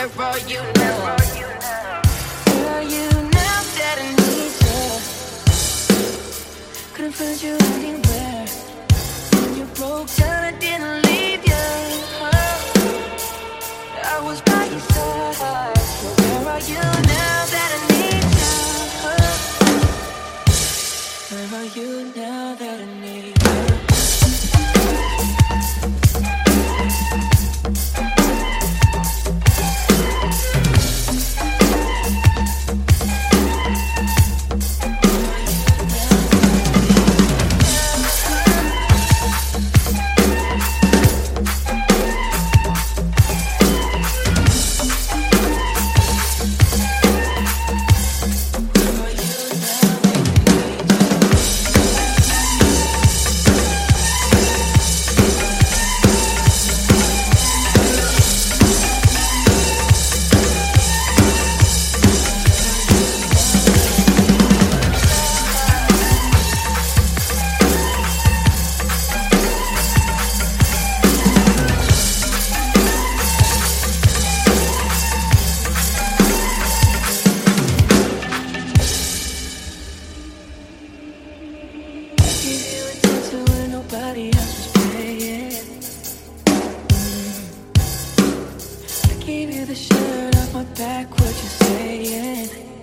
Where are you now? Where are you now that I need you? Couldn't find you anywhere. When you broke down, I didn't leave you. I was by your side. Where are you now that I need you? Where are you now that I need you? Nobody else was playing. I gave you the shirt off my back, what you saying?